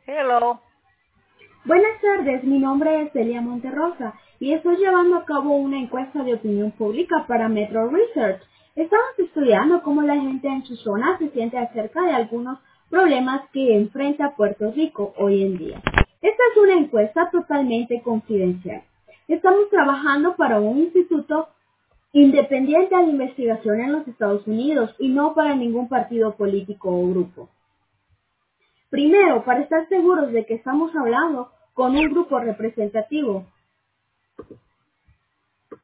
Hello. Buenas tardes, mi nombre es Celia Monterrosa y estoy llevando a cabo una encuesta de opinión pública para Metro Research. Estamos estudiando cómo la gente en su zona se siente acerca de algunos problemas que enfrenta Puerto Rico hoy en día. Esta es una encuesta totalmente confidencial. Estamos trabajando para un instituto independiente de investigación en los Estados Unidos y no para ningún partido político o grupo. Primero, para estar seguros de que estamos hablando con un grupo representativo,